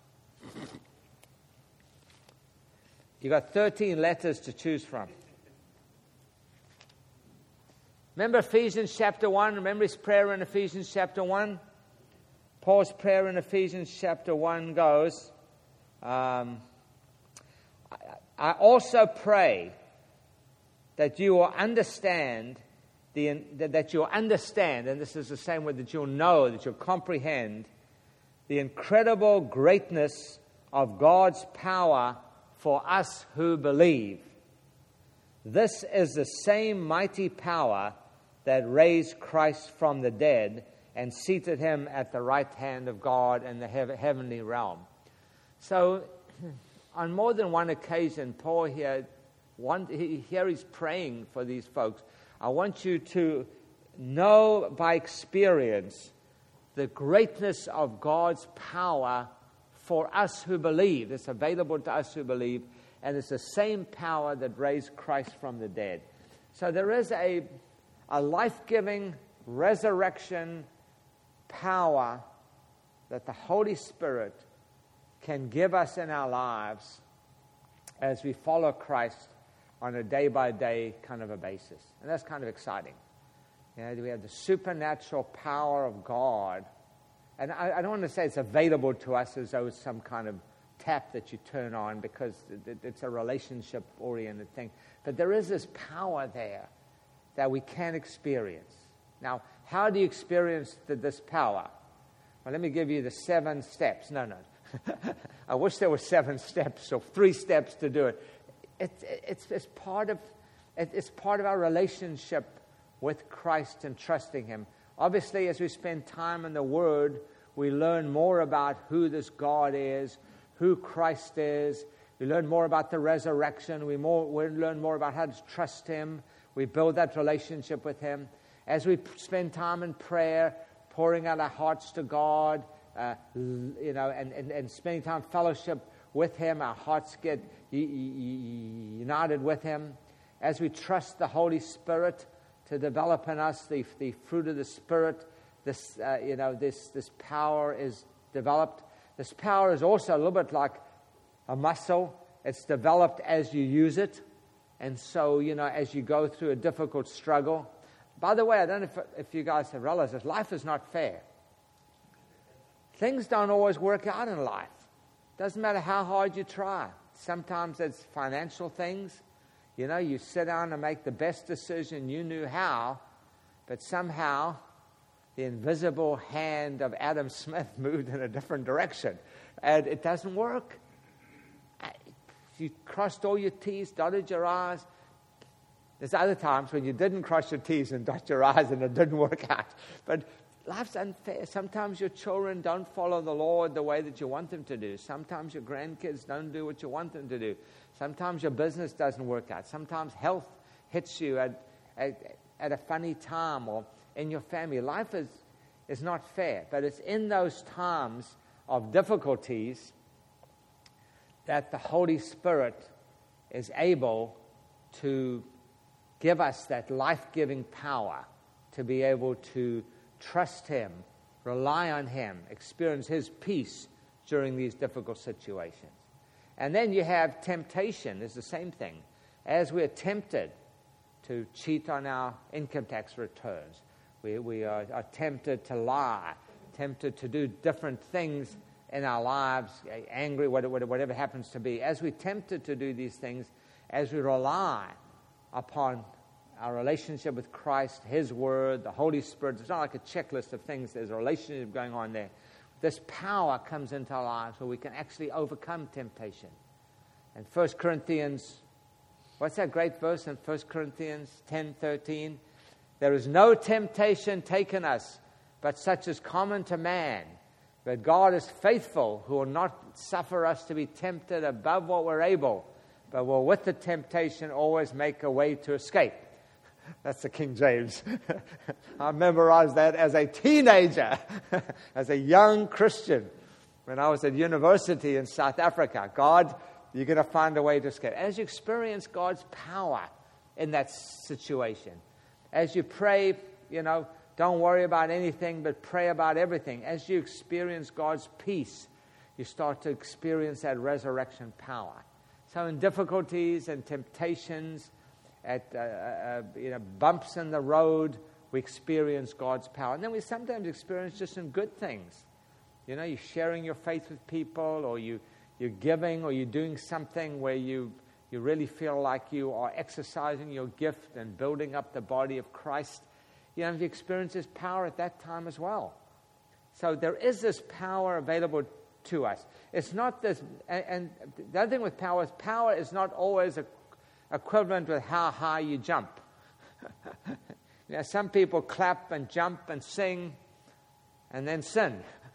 You've got 13 letters to choose from. Remember Ephesians chapter 1? Remember his prayer in Ephesians chapter 1? Paul's prayer in Ephesians chapter 1 goes, I also pray that you will understand, that you'll understand, and this is the same word, that you'll know, that you'll comprehend the incredible greatness of God's power for us who believe. This is the same mighty power that raised Christ from the dead and seated him at the right hand of God in the heavenly realm. So, on more than one occasion, Paul here he's praying for these folks. I want you to know by experience the greatness of God's power for us who believe. It's available to us who believe, and it's the same power that raised Christ from the dead. So there is a life-giving resurrection power that the Holy Spirit can give us in our lives as we follow Christ on a day-by-day kind of a basis. And that's kind of exciting. You know, we have the supernatural power of God. And I don't want to say it's available to us as though it's some kind of tap that you turn on, because it's a relationship-oriented thing. But there is this power there that we can experience. Now, how do you experience this power? Well, let me give you the 7 steps. No. I wish there were 7 steps or 3 steps to do it. It's part of our relationship with Christ and trusting him. Obviously, as we spend time in the Word, we learn more about who this God is, who Christ is. We learn more about the resurrection. We learn more about how to trust him. We build that relationship with him. As we spend time in prayer, pouring out our hearts to God, and spending time fellowship with him, our hearts get united with him. As we trust the Holy Spirit to develop in us the fruit of the Spirit, this power is developed. This power is also a little bit like a muscle. It's developed as you use it. And so, as you go through a difficult struggle. By the way, I don't know if you guys have realized this, life is not fair. Things don't always work out in life. Doesn't matter how hard you try. Sometimes it's financial things. You sit down and make the best decision you knew how, but somehow the invisible hand of Adam Smith moved in a different direction, and it doesn't work. You crossed all your T's, dotted your I's. There's other times when you didn't cross your T's and dot your I's and it didn't work out. But life's unfair. Sometimes your children don't follow the Lord the way that you want them to do. Sometimes your grandkids don't do what you want them to do. Sometimes your business doesn't work out. Sometimes health hits you at a funny time, or in your family. Life is not fair. But it's in those times of difficulties that the Holy Spirit is able to give us that life-giving power to be able to trust him, rely on him, experience his peace during these difficult situations. And then you have temptation. It's the same thing. As we're tempted to cheat on our income tax returns, we are tempted to lie, tempted to do different things in our lives, angry, whatever happens to be. As we're tempted to do these things, as we rely upon our relationship with Christ, his word, the Holy Spirit, it's not like a checklist of things. There's a relationship going on there. This power comes into our lives where we can actually overcome temptation. And 1 Corinthians, what's that great verse in 1 Corinthians 10:13? There is no temptation taken us, but such as common to man. But God is faithful, who will not suffer us to be tempted above what we're able, but will with the temptation always make a way to escape. That's the King James. I memorized that as a teenager, as a young Christian, when I was at university in South Africa. God, you're going to find a way to escape. As you experience God's power in that situation, as you pray, don't worry about anything, but pray about everything. As you experience God's peace, you start to experience that resurrection power. So in difficulties and temptations, at bumps in the road, we experience God's power. And then we sometimes experience just in good things. You're sharing your faith with people, or you're giving, or you're doing something where you you really feel like you are exercising your gift and building up the body of Christ, you experience His power at that time as well. So there is this power available to us. It's not this, and the other thing with power is not always equivalent with how high you jump. Some people clap and jump and sing and then sin.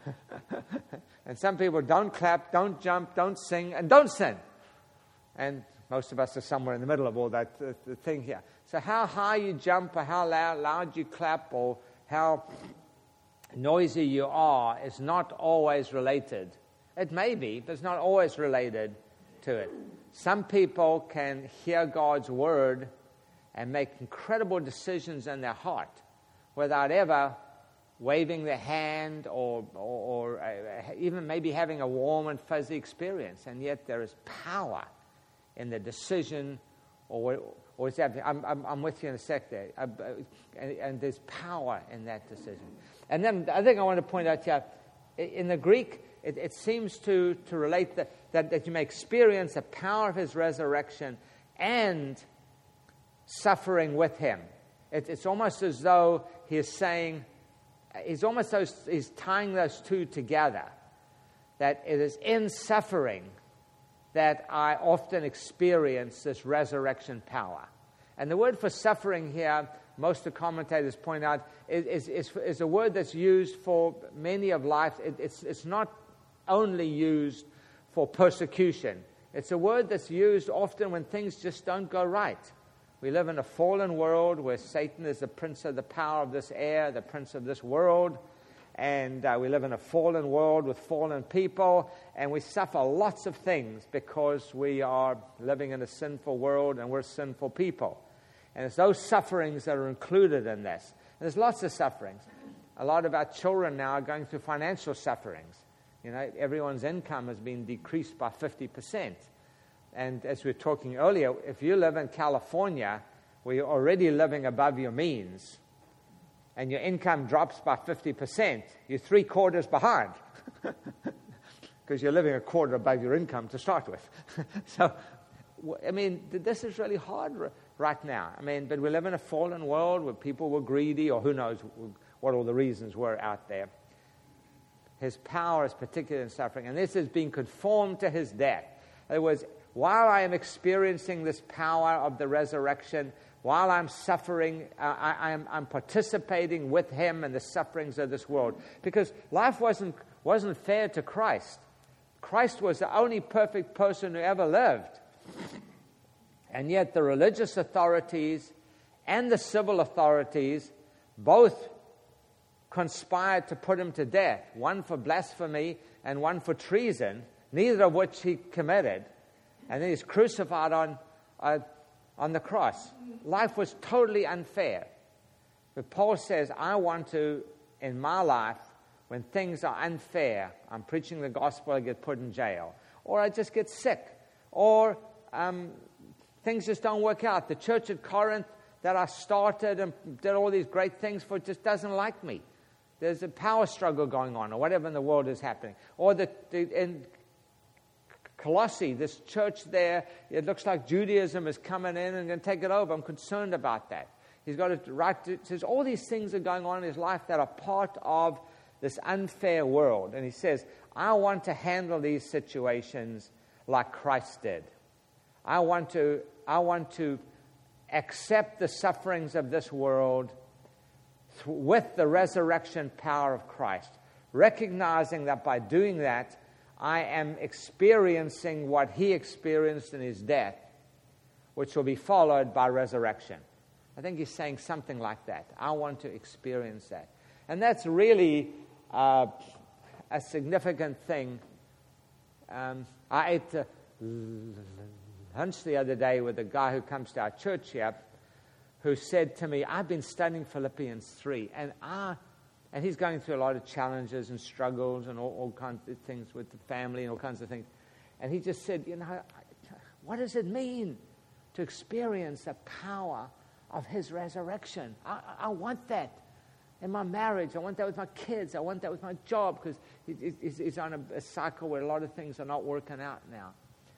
And some people don't clap, don't jump, don't sing, and don't sin. And most of us are somewhere in the middle of all that the thing here. So how high you jump or how loud you clap or how noisy you are is not always related. It may be, but it's not always related to it. Some people can hear God's word and make incredible decisions in their heart without ever waving their hand or even maybe having a warm and fuzzy experience. And yet there is power in the decision or is that, I'm with you in a sec there. And there's power in that decision. And then the other thing I want to point out here, in the Greek, it seems to relate that you may experience the power of His resurrection and suffering with Him. It's almost as though He is saying, he's tying those two together, that it is in suffering that I often experience this resurrection power. And the word for suffering here, most of the commentators point out, is a word that's used for many of life. It's not only used for persecution. It's a word that's used often when things just don't go right. We live in a fallen world where Satan is the prince of the power of this air, the prince of this world. And we live in a fallen world with fallen people, and we suffer lots of things because we are living in a sinful world and we're sinful people. And it's those sufferings that are included in this. And there's lots of sufferings. A lot of our children now are going through financial sufferings. Everyone's income has been decreased by 50%. And as we were talking earlier, if you live in California, where you're already living above your means, and your income drops by 50%, you're 3/4 behind because you're living a quarter above your income to start with. So, this is really hard right now. But we live in a fallen world where people were greedy, or who knows what all the reasons were out there. His power is particular in suffering, and this is being conformed to His death. In other words, while I am experiencing this power of the resurrection, while I'm suffering, I'm participating with Him in the sufferings of this world. Because life wasn't fair to Christ. Christ was the only perfect person who ever lived. And yet the religious authorities and the civil authorities both conspired to put Him to death. One for blasphemy and one for treason, neither of which He committed. And then He's crucified on the cross. Life was totally unfair. But Paul says, I want to, in my life, when things are unfair, I'm preaching the gospel, I get put in jail. Or I just get sick. Or things just don't work out. The church at Corinth that I started and did all these great things for just doesn't like me. There's a power struggle going on, or whatever in the world is happening. Or in Colossae, this church there, it looks like Judaism is coming in and going to take it over. I'm concerned about that. He's got to write. Says all these things are going on in his life that are part of this unfair world. And he says, I want to handle these situations like Christ did. I want to accept the sufferings of this world with the resurrection power of Christ, recognizing that by doing that, I am experiencing what He experienced in His death, which will be followed by resurrection. I think he's saying something like that. I want to experience that. And that's really a significant thing. I ate lunch the other day with a guy who comes to our church here, who said to me, I've been studying Philippians 3, and he's going through a lot of challenges and struggles and all kinds of things with the family and all kinds of things. And he just said, what does it mean to experience the power of His resurrection? I want that in my marriage. I want that with my kids. I want that with my job, because he's on a cycle where a lot of things are not working out now.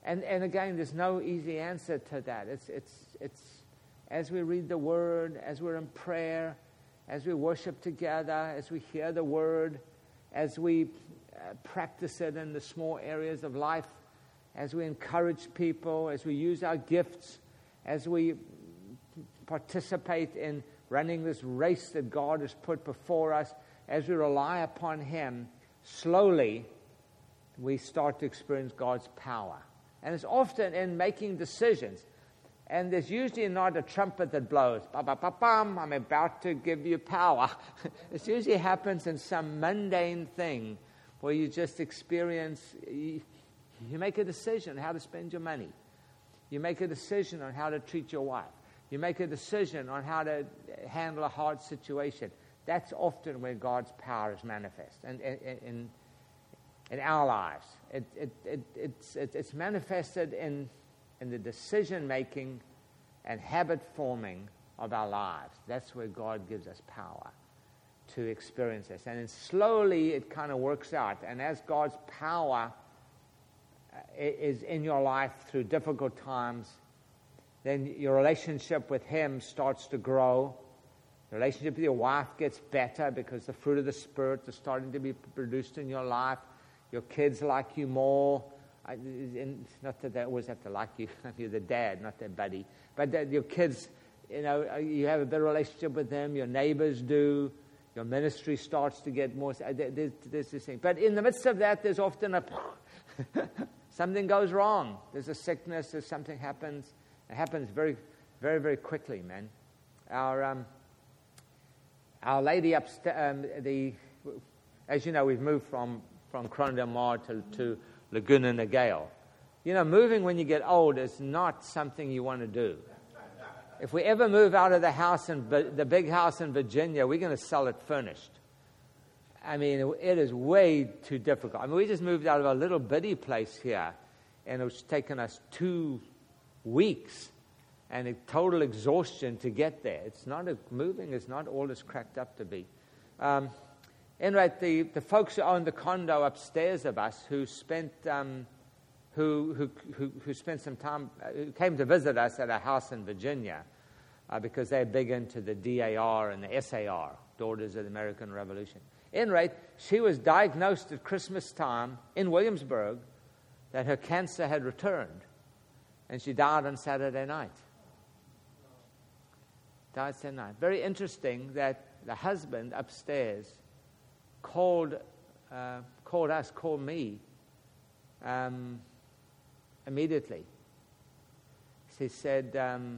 And again, there's no easy answer to that. It's as we read the Word, as we're in prayer, as we worship together, as we hear the Word, as we practice it in the small areas of life, as we encourage people, as we use our gifts, as we participate in running this race that God has put before us, as we rely upon Him, slowly we start to experience God's power. And it's often in making decisions. And there's usually not a trumpet that blows, ba-ba-ba-bam, I'm about to give you power. It usually happens in some mundane thing where you just experience, you make a decision how to spend your money. You make a decision on how to treat your wife. You make a decision on how to handle a hard situation. That's often where God's power is manifest. And in our lives, it's manifested in the decision-making and habit-forming of our lives. That's where God gives us power to experience this. And then slowly it kind of works out. And as God's power is in your life through difficult times, then your relationship with Him starts to grow. The relationship with your wife gets better because the fruit of the Spirit is starting to be produced in your life. Your kids like you more. Not that they always have to like you. You're the dad, not their buddy. But your kids, you have a better relationship with them. Your neighbors do. Your ministry starts to get more. There's this thing. But in the midst of that, there's often something goes wrong. There's a sickness. There's something happens. It happens very, very, very quickly, man. Our lady upstairs, as you know, we've moved from Corona del Mar to Laguna Niguel. Moving when you get old is not something you want to do. If we ever move out of the house the big house in Virginia, we're going to sell it furnished. I mean, it is way too difficult. I mean, we just moved out of a little bitty place here, and it's taken us 2 weeks and a total exhaustion to get there. Moving is not all it's cracked up to be. Anyway, the folks who own the condo upstairs of us who spent who spent some time, who came to visit us at our house in Virginia because they're big into the DAR and the SAR, Daughters of the American Revolution. Anyway, she was diagnosed at Christmas time in Williamsburg that her cancer had returned, and she died on Saturday night. Died Saturday night. Very interesting that the husband upstairs called me immediately. She said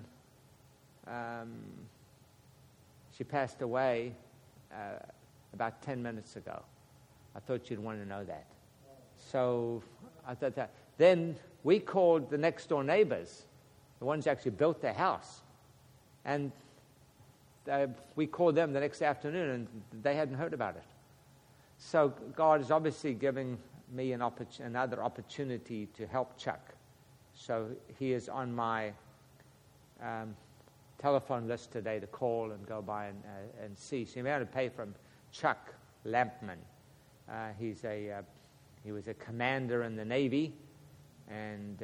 she passed away about 10 minutes ago. I thought you'd want to know that. So I thought that. Then we called the next door neighbors, the ones who actually built the house, and we called them the next afternoon, and they hadn't heard about it. So God is obviously giving me another opportunity to help Chuck. So he is on my telephone list today to call and go by and see. So you may have to pay from Chuck Lampman. He was a commander in the Navy, and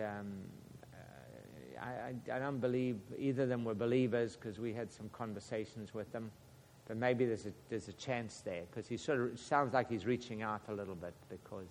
I don't believe either of them were believers because we had some conversations with them. But maybe there's a chance there because he sort of sounds like he's reaching out a little bit because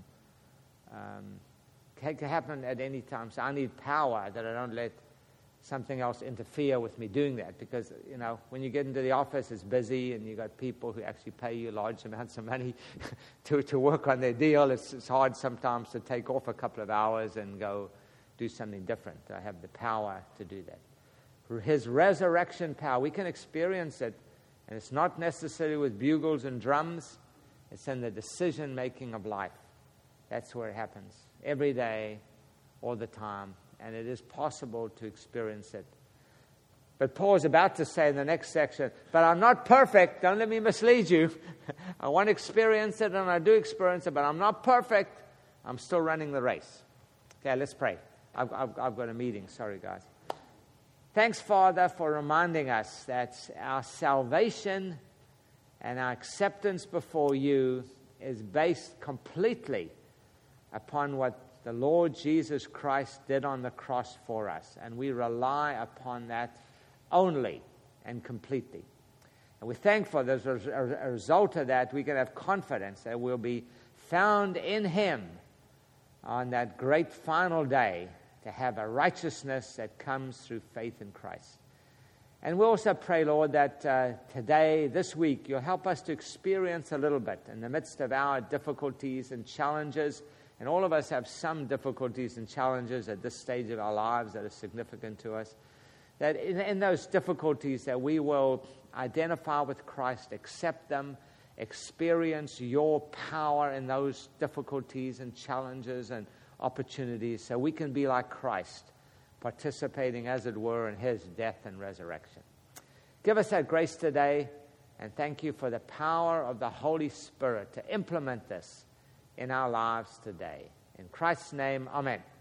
it can happen at any time. So I need power that I don't let something else interfere with me doing that because, when you get into the office, it's busy and you got people who actually pay you large amounts of money to work on their deal. It's hard sometimes to take off a couple of hours and go do something different. I have the power to do that. His resurrection power, we can experience it. And it's not necessarily with bugles and drums. It's in the decision-making of life. That's where it happens. Every day, all the time. And it is possible to experience it. But Paul's about to say in the next section, but I'm not perfect. Don't let me mislead you. I want to experience it, and I do experience it, but I'm not perfect. I'm still running the race. Okay, let's pray. I've got a meeting. Sorry, guys. Thanks, Father, for reminding us that our salvation and our acceptance before you is based completely upon what the Lord Jesus Christ did on the cross for us, and we rely upon that only and completely. And we're thankful that as a result of that, we can have confidence that we'll be found in Him on that great final day to have a righteousness that comes through faith in Christ. And we also pray, Lord, that today, this week, you'll help us to experience a little bit in the midst of our difficulties and challenges. And all of us have some difficulties and challenges at this stage of our lives that are significant to us. That in those difficulties that we will identify with Christ, accept them, experience your power in those difficulties and challenges and opportunities so we can be like Christ, participating, as it were, in His death and resurrection. Give us that grace today, and thank you for the power of the Holy Spirit to implement this in our lives today. In Christ's name, amen.